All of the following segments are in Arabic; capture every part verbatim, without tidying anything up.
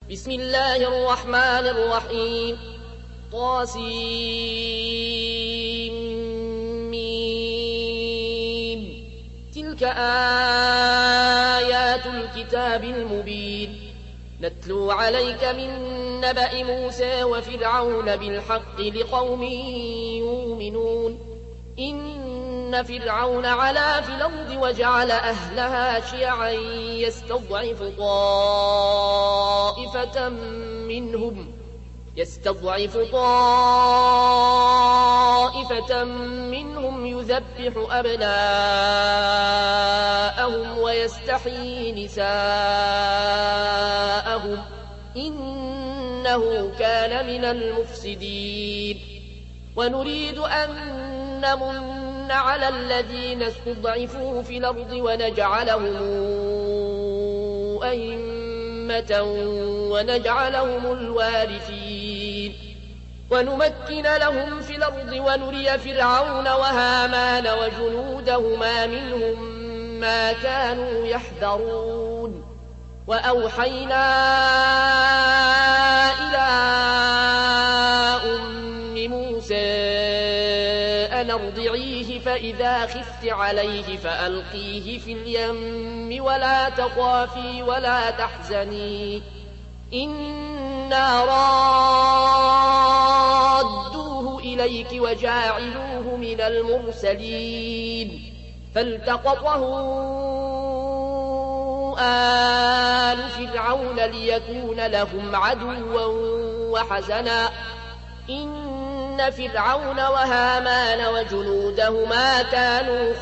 بسم الله الرحمن الرحيم طاسيم تلك آيات الكتاب المبين نتلو عليك من نبأ موسى وفرعون بالحق لقوم يؤمنون إن فرعون علا في الأرض وجعل أهلها شيعا يستضعف طائفة منهم يستضعف طائفة منهم يذبح أبناءهم ويستحيي نساءهم إنه كان من المفسدين ونريد أن نمن على الذين استضعفوا في الأرض ونجعلهم أئمة ونجعلهم الوارثين ونمكن لهم في الأرض ونري فرعون وهامان وجنودهما منهم ما كانوا يحذرون وأوحينا إلى أم موسى أن ارضعيه فإذا خفت عليه فألقيه في اليم ولا تخافي ولا تحزني إنا رادوه إليك وجاعلوه من المرسلين فالتقطه آل فرعون ليكون لهم عدوا وحزنا إن فرعون وهامان وجنودهما كانوا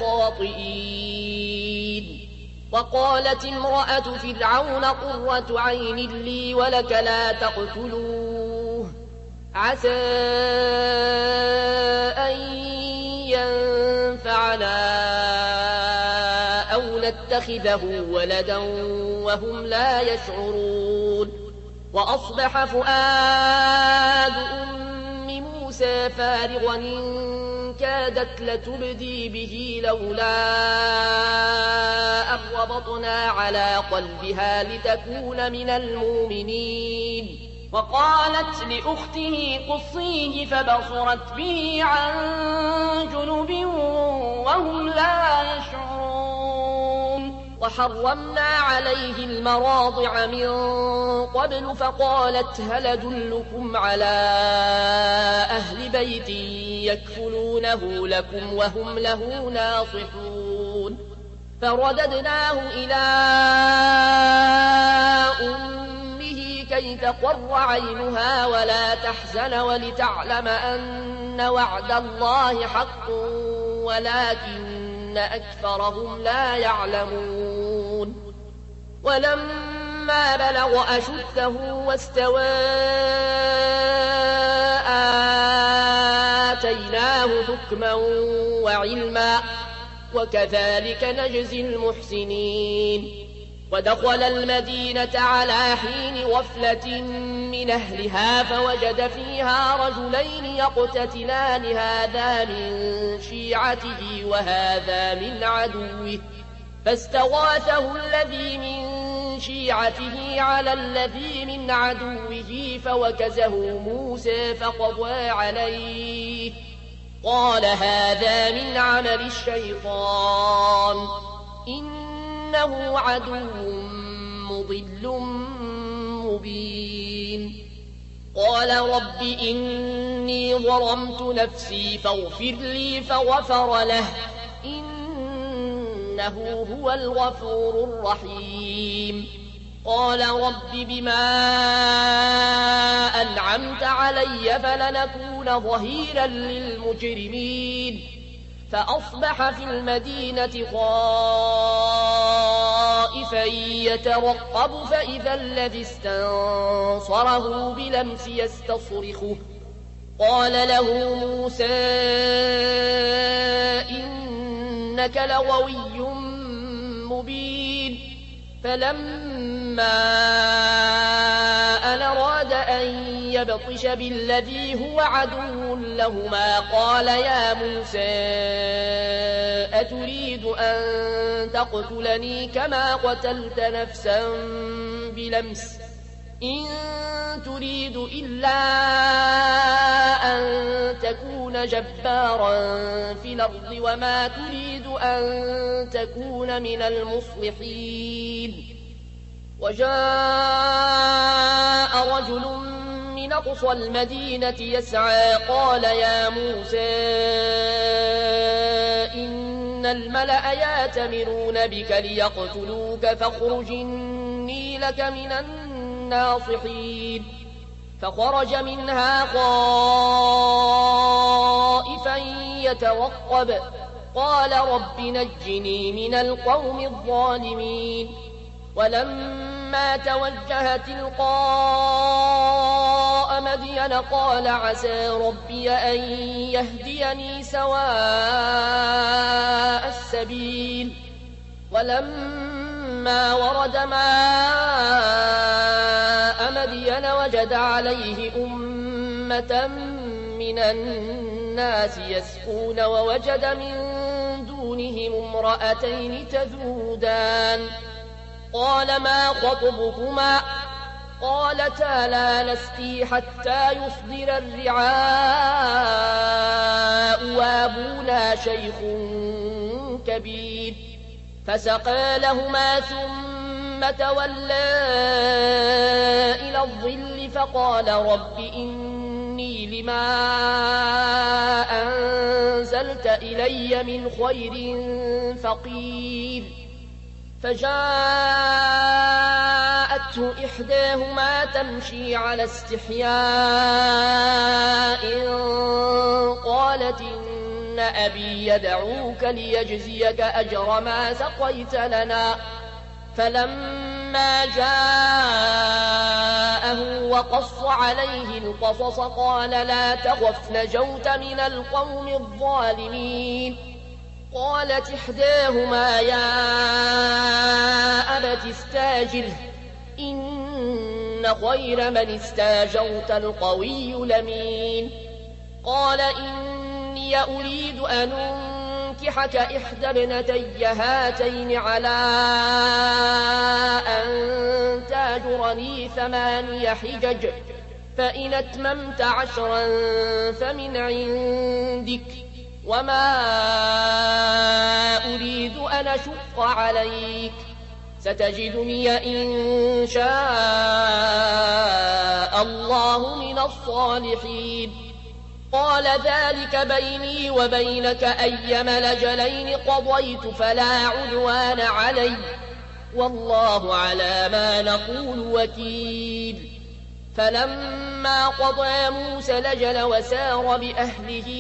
خاطئين وقالت امرأة فرعون قرة عين لي ولك لا تقتلوه عسى أن ينفعنا أو نتخذه ولدا وهم لا يشعرون وأصبح فؤاد أم موسى فارغا إن كادت لتبدي به لولا أن ربطنا على قلبها لتكون من المؤمنين وقالت لأخته قصيه فبصرت به عن جنب وهم لا يشعرون وحرمنا عليه المراضع من قبل فقالت هل أدلكم على أهل بيت يكفلونه لكم وهم له ناصحون فرددناه إلى أمه كي تقر عينها ولا تحزن ولتعلم أن وعد الله حق ولكن أكثرهم لا يعلمون ولما بلغ أشده واستوى آتيناه حكما وعلما وكذلك نجزي المحسنين ودخل المدينة على حين غفلة من أهلها فوجد فيها رجلين يقتتلان هذا من شيعته وهذا من عدوه فاستغاثه الذي من شيعته على الذي من عدوه فوكزه موسى فقضى عليه قال هذا من عمل الشيطان إنه عدو مضل مبين قال رب إني ظلمت نفسي فاغفر لي فغفر له إنه هو الغفور الرحيم قال رب بما أنعمت علي فلنكون ظهيرا للمجرمين فأصبح في المدينة خائفا يترقب فإذا الذي استنصره بلمس يستصرخه قال له موسى إنك لغوي مبين فلما أن أراد أن يبطش بالذي هو عدو لهما قال يا موسى أتريد أن تقتلني كما قتلت نفسا بلمس إن تريد إلا أن تكون جبارا في الأرض وما تريد أن تكون من المصلحين. وجاء رجل من أقصى المدينة يسعى قال يا موسى إن الملأ يأتمرون بك ليقتلوك فاخرج إني لك من الناصحين. فخرج منها خائفا يترقب قال رب نجني من القوم الظالمين. ولما توجه تلقاء مدين قال عسى ربي أن يهديني سواء السبيل. ولما ورد ماء مدين وجد عليه أمة من الناس يسقون ووجد من دونهم امرأتين تذودان قال ما خطبكما قالتا لا نسقي حتى يصدر الرعاء وابونا شيخ كبير. فسقى لهما ثم تولى إلى الظل فقال رب إني لما أنزلت إلي من خير فقير. فجاءته إحداهما تمشي على استحياء قالت إن أبي يدعوك ليجزيك أجر ما سقيت لنا. فلما جاءه وقص عليه القصص قال لا تخف نجوت من القوم الظالمين. قالت إحداهما يا أبت استاجره إن خير من استاجرت القوي الأمين. قال إني أريد أن أنكحك إحدى ابنتي هاتين على أن تاجرني ثماني حجج فإن أتممت عشرا فمن عندك وما أريد أن أشق عليك ستجدني إن شاء الله من الصالحين. قال ذلك بيني وبينك أيما الأجلين قضيت فلا عدوان علي والله على ما نقول وكيل. فلما قضى موسى الأجل وسار بأهله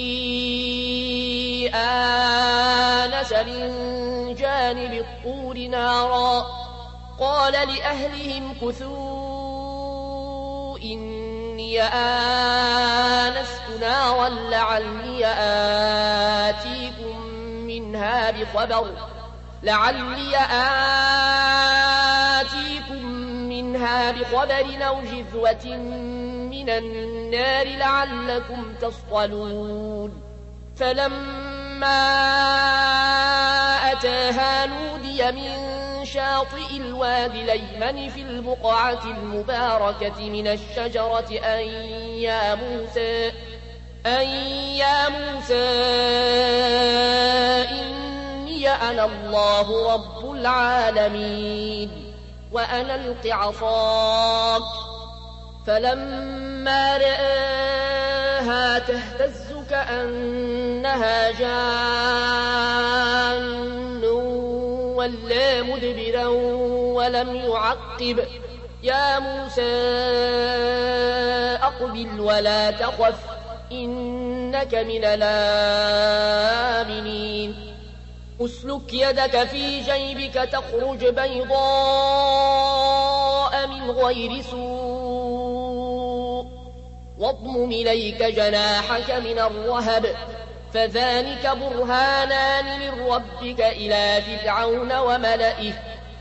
آنس من جانب الطور نارا قال لأهلهم كثوا إني آنست نارا لعلي آتيكم منها بخبر لعلي آتيكم منها بخبر أو جذوة من النار لعلكم تصطلون. فلما أتاها نودي من شاطئ الوادي الأيمن في البقعة المباركة من الشجرة أن يا موسى أن يا موسى إني أنا الله رب العالمين وأنا ألق عصاك. فلما رآها تهتز كأنها جان ولا مدبرا ولم يعقب يا موسى أقبل ولا تخف إنك من الآمنين. أسلك يدك في جيبك تخرج بيضاء من غير سوء واضمم إليك جناحك من الرهب فذلك برهانان من ربك إلى فرعون وملئه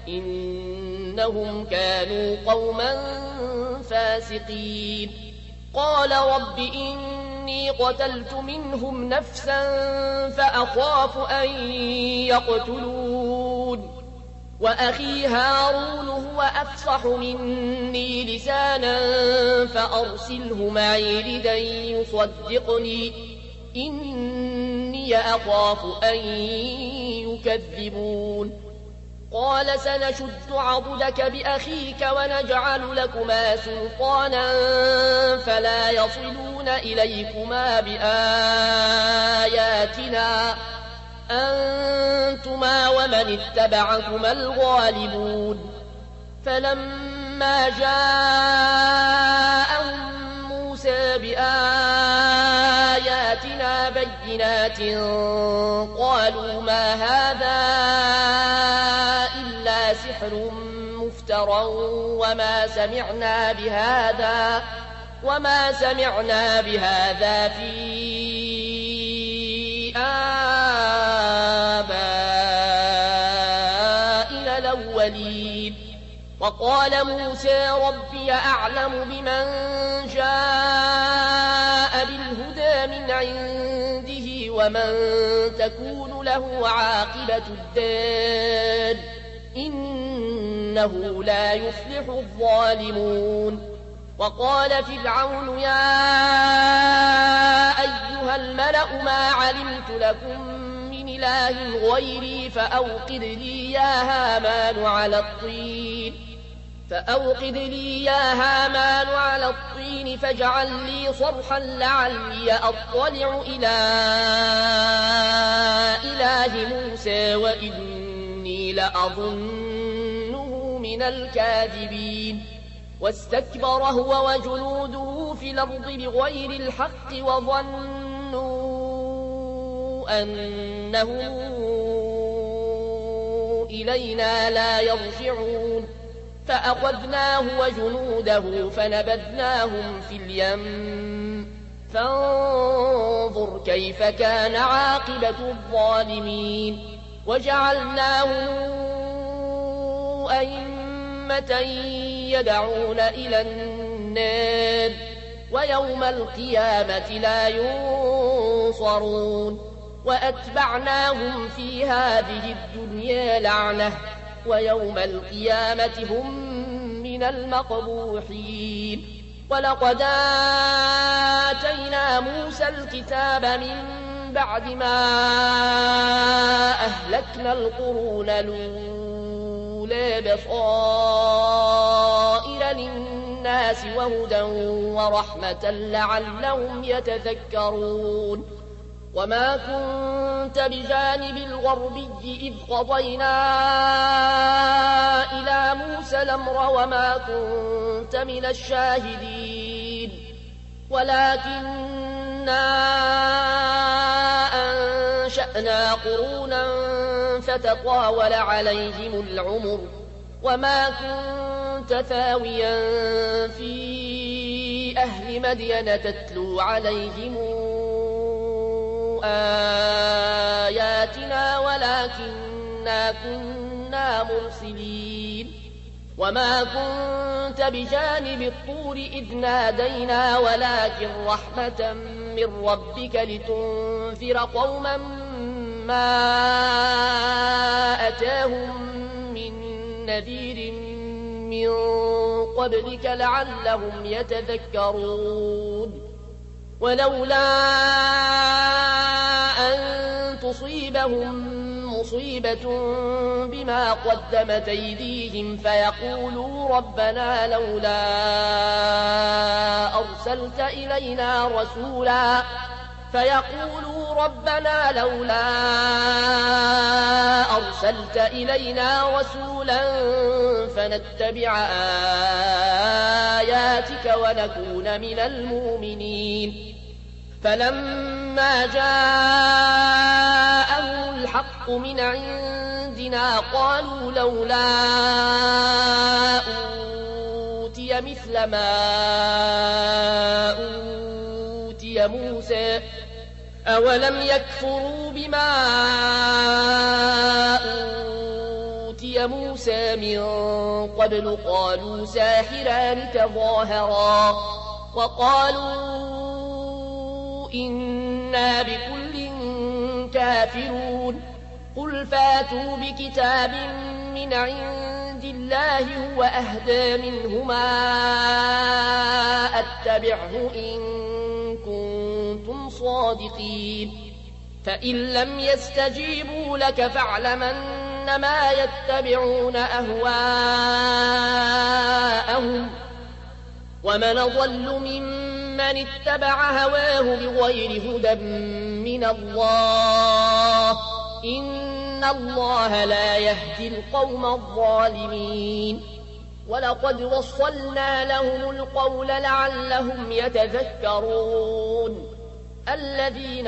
إنهم كانوا قوما فاسقين. قال رب إني قتلت منهم نفسا فأخاف أن يقتلون وأخي هارون هو أفصح مني لسانا فأرسله معي ردا يصدقني إني أخاف أن يكذبون قال سنشد عضدك بأخيك ونجعل لكما سلطانا فلا يصلون إليكما بآياتنا أنتما ومن اتبعكما الغالبون فلما جاءهم موسى بآياتنا بينات قالوا ما هذا إلا سحر مفترى وما سمعنا بهذا وما سمعنا بهذا في آبائنا الأولين وقال موسى ربي أعلم بمن جاء بالهدى من عنده ومن تكون له عاقبة الدار إنه لا يفلح الظالمون وقال فرعون يا أيها الملأ ما علمت لكم من إله غيري فأوقد لي يا هامان على الطين فأوقد لي يا هامان على الطين فاجعل لي صرحا لعلي أطلع إلى إله موسى وإني لأظنه من الكاذبين واستكبر هو وجنوده في الأرض بغير الحق وظنوا أنهم إلينا لا يرجعون فأخذناه وجنوده فنبذناهم في اليم فانظر كيف كان عاقبة الظالمين وجعلناهم أئمة يدعون إلى النار ويوم القيامة لا ينصرون وأتبعناهم في هذه الدنيا لعنة ويوم القيامة هم من المقبوحين ولقد آتينا موسى الكتاب من بعد ما أهلكنا القرون الأولى بصائر للناس وهدى ورحمة لعلهم يتذكرون وما كنت بجانب الغربي إذ قضينا إلى موسى الأمر وما كنت من الشاهدين ولكننا أنشأنا قرونا فتطاول عليهم العمر وما كنت ثاويا في أهل مدين تتلو عليهم آياتنا ولكننا كنا مرسلين وما كنت بجانب الطور إذ نادينا ولكن رحمة من ربك لتنذر قوما ما أتاهم من نذير من قبلك لعلهم يتذكرون ولولا أن تصيبهم مصيبة بما قدمت أيديهم فيقولوا ربنا لولا أرسلت إلينا رسولا فيقولوا ربنا لولا أرسلت إلينا رسولا فنتبع آياتك ونكون من المؤمنين فلما جاءهم الحق من عندنا قالوا لولا أوتي مثل ما أوتي موسى أولم يكفروا بما أوتي موسى من قبل قالوا ساحران تظاهرا وقالوا إنا بكل كافرون قل فاتوا بكتاب من من عند الله هو أهدى منهما أتبعه إن كنتم صادقين فإن لم يستجيبوا لك فاعلم أنما يتبعون أهواءهم ومن أضل ممن اتبع هواه بغير هدى من الله إن الله لا يهدي القوم الظالمين ولقد وصلنا لهم القول لعلهم يتذكرون الذين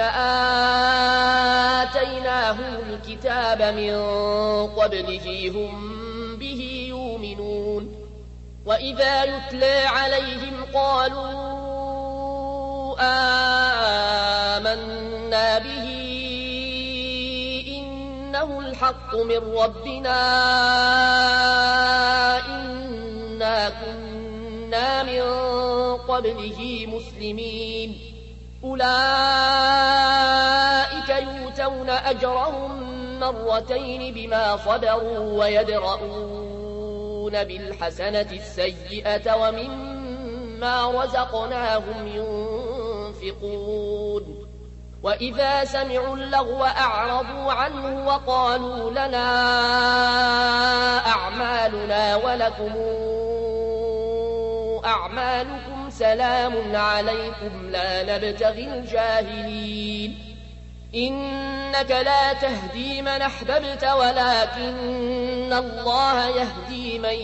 آتيناهم الكتاب من قبله هم به يؤمنون وإذا يتلى عليهم قالوا آمنا به إنه الحق من ربنا إنا كنا من قبله مسلمين أولئك يؤتون أجرهم مرتين بما صبروا ويدرؤون بالحسنة السيئة ومما رزقناهم ينفقون وإذا سمعوا اللغو أعرضوا عنه وقالوا لنا أعمالنا ولكم أعمالكم سلام عليكم لا نبتغي الجاهلين إنك لا تهدي من أحببت ولكن الله يهدي من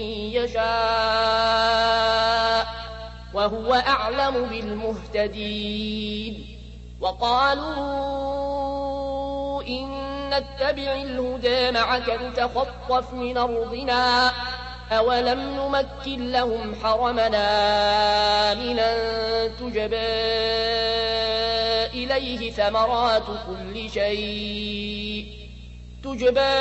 يشاء وهو أعلم بالمهتدين وقالوا إن نتبع الهدى معك نتخطف من أرضنا أولم نمكن لهم حرمنا آمنا تجبى إليه ثمرات كل شيء تجبى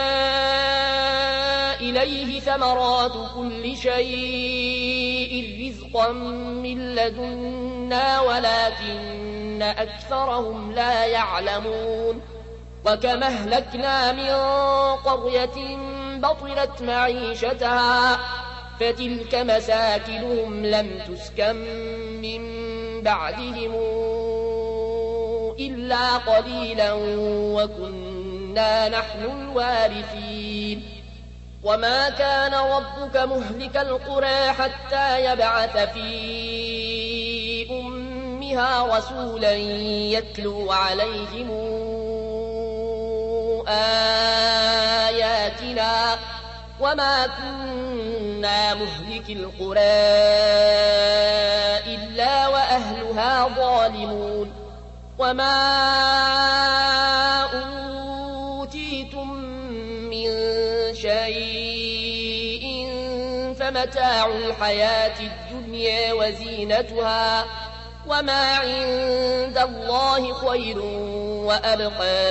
إليه ثمرات كل شيء رزقا من لدنا ولكن أكثرهم لا يعلمون وكم أهلكنا من قرية بطرت معيشتها فتلك مساكنهم لم تسكن من بعدهم إلا قليلا وكنا نحن الوارثين وما كان ربك مهلك القرى حتى يبعث في أمها رسولا يتلو عليهم آياتنا وما كنا مهلك القرى إلا وأهلها ظالمون وما أوتيتم من شيء فمتاع الحياة الدنيا وزينتها وما عند الله خير وأبقى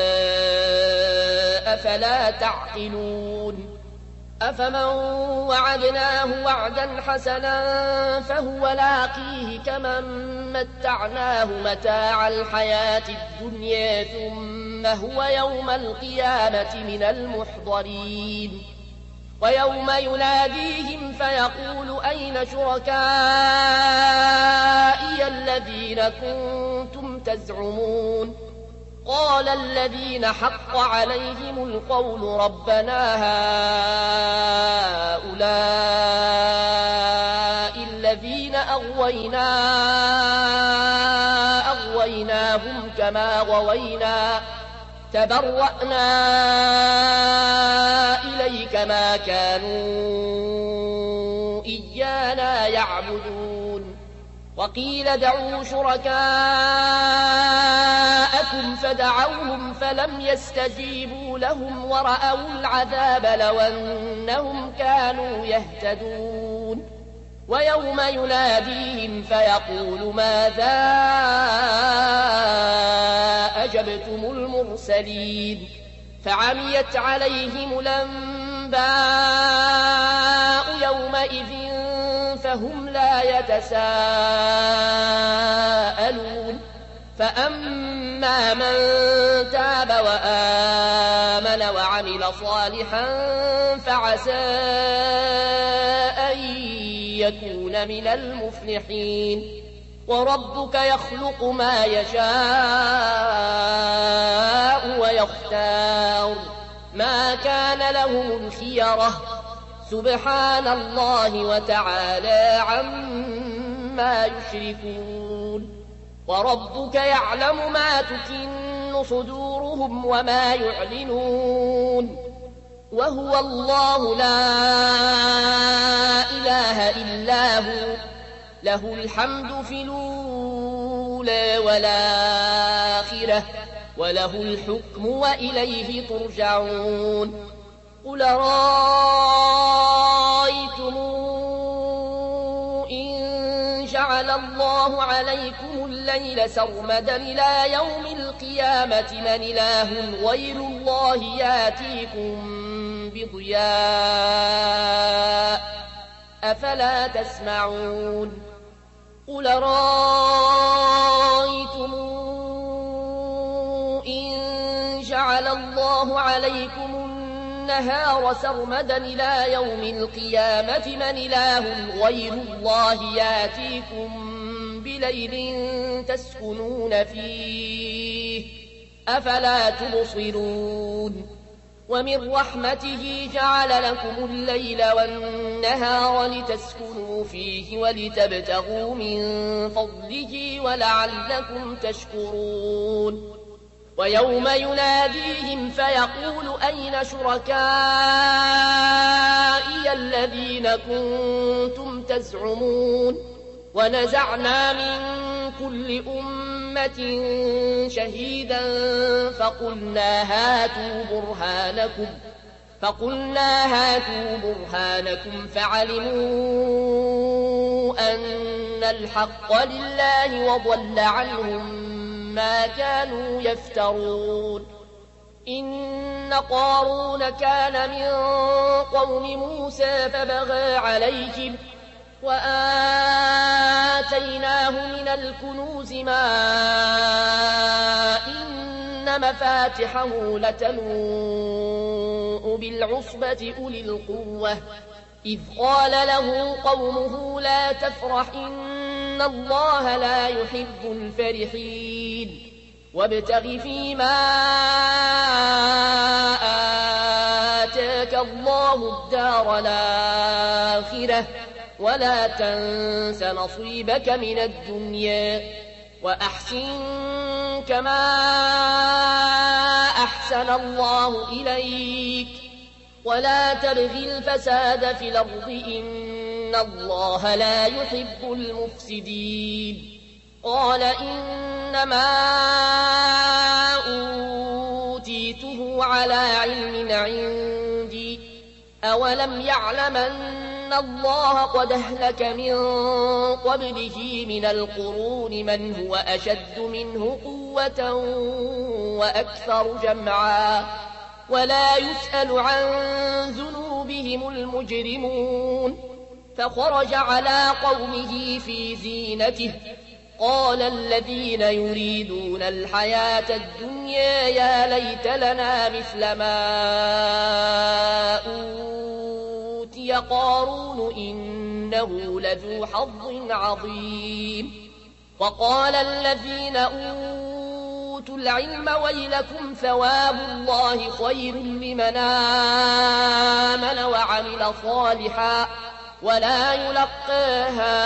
أفلا تعقلون أفمن وعدناه وعدا حسنا فهو لاقيه كمن متعناه متاع الحياة الدنيا ثم هو يوم القيامة من المحضرين ويوم يناديهم فيقول أين شركائي الذين كنتم تزعمون قال الذين حق عليهم القول ربنا هؤلاء الذين أغوينا أغويناهم كما غوينا تبرأنا إليك ما كانوا إيانا يعبدون وقيل ادعوا شركاءكم فدعوهم فلم يستجيبوا لهم ورأوا العذاب لو أنهم كانوا يهتدون ويوم يناديهم فيقول ماذا أجبتم المرسلين فعميت عليهم الأنباء يومئذ فهم لا يتساءلون فأما من تاب وآمن وعمل صالحا فعسى أن يكون من المفلحين وربك يخلق ما يشاء ويختار ما كان لهم الخيرة سبحان الله وتعالى عما يشركون وربك يعلم ما تكن صدورهم وما يعلنون وهو الله لا إله إلا هو له الحمد في الأولى والآخرة وله الحكم وإليه ترجعون قل رأيتم إن جعل الله عليكم الليل سرمدا إلى يوم القيامة من إله غير الله ياتيكم بضياء أفلا تسمعون قل رأيتم إن جعل الله عليكم النهار سرمدا إلى يوم القيامة من إله غير الله ياتيكم بليل تسكنون فيه أفلا تبصرون ومن رحمته جعل لكم الليل والنهار لتسكنوا فيه ولتبتغوا من فضله ولعلكم تشكرون ويوم يناديهم فيقول أين شركائي الذين كنتم تزعمون ونزعنا من كل أمة شهيدا فقلنا هاتوا برهانكم فقلنا هاتوا برهانكم فعلموا أن الحق لله وضل عنهم ما كانوا يفترون إن قارون كان من قوم موسى فبغى عليهم وآتيناه من الكنوز ما إن مفاتحه لتنوء بالعصبة أولي القوة إذ قال له قومه لا تفرح إن الله لا يحب الفرحين وابتغ فيما آتاك الله الدار الآخرة ولا تنس نصيبك من الدنيا وأحسن كما أحسن الله إليك ولا تبغ الفساد في الأرض إن الله لا يحب المفسدين قال إنما أوتيته على علم عندي أولم يعلم أن الله قد أهلك من قبله من القرون من هو أشد منه قوة وأكثر جمعا ولا يسأل عن ذنوبهم المجرمون فخرج على قومه في زينته قال الذين يريدون الحياة الدنيا يا ليت لنا مثل ما أوتي قارون إنه لذو حظ عظيم وقال الذين أوتوا العلم ويلكم ثواب الله خير لمن آمن وعمل صالحا ولا يلقاها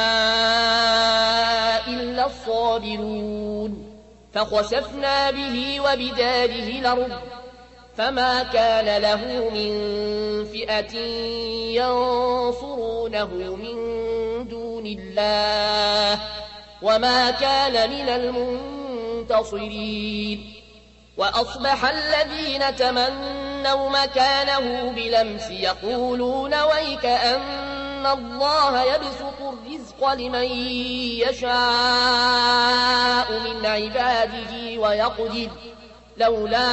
إلا الصابرون فخسفنا به وبداره الأرض فما كان له من فئة ينصرونه من دون الله وما كان من المنتصرين وأصبح الذين تمنوا مكانه بلمس يقولون ويك أن الله يبسط الرزق لمن يشاء من عباده ويقدر لولا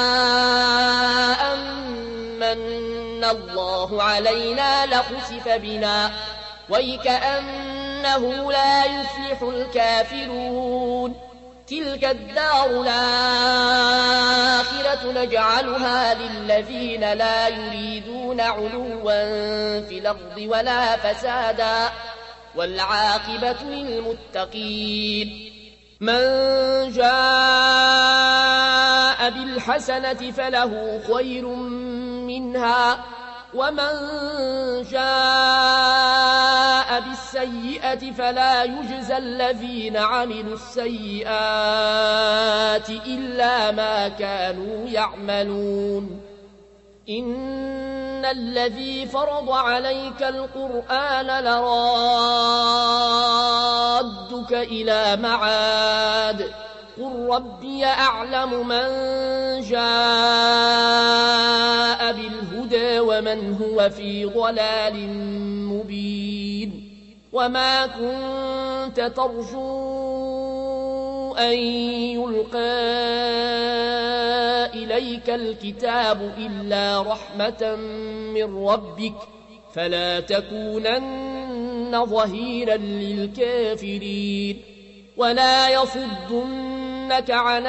أمن الله علينا لخسف بنا ويك أنه لا يفلح الكافرون تلك الدار الآخرة نجعلها للذين لا يريدون علوا في الأرض ولا فسادا والعاقبة للمتقين من جاء بالحسنة فله خير منها ومن جاء بالسيئة فلا يجزى الذين عملوا السيئات إلا ما كانوا يعملون إن الذي فرض عليك القرآن لرادك إلى معاد قل ربي أعلم من جاء بالهدى ومن هو في ضلال مبين وما كنت ترجو أن يلقى إليك الكتاب إلا رحمة من ربك فلا تكونن ظهيرا للكافرين ولا يصدنك عن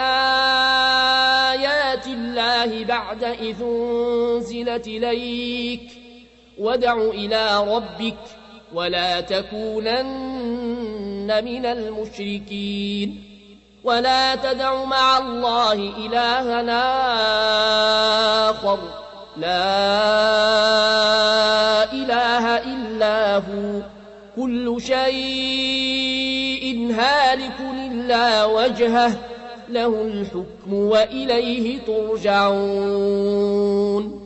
آيات الله بعد إذ أنزلت إليك وادع إلى ربك ولا تكونن من المشركين ولا تدع مع الله إلهنا آخر لا إله إلا هو كل شيء هالك إلا وجهه له الحكم وإليه ترجعون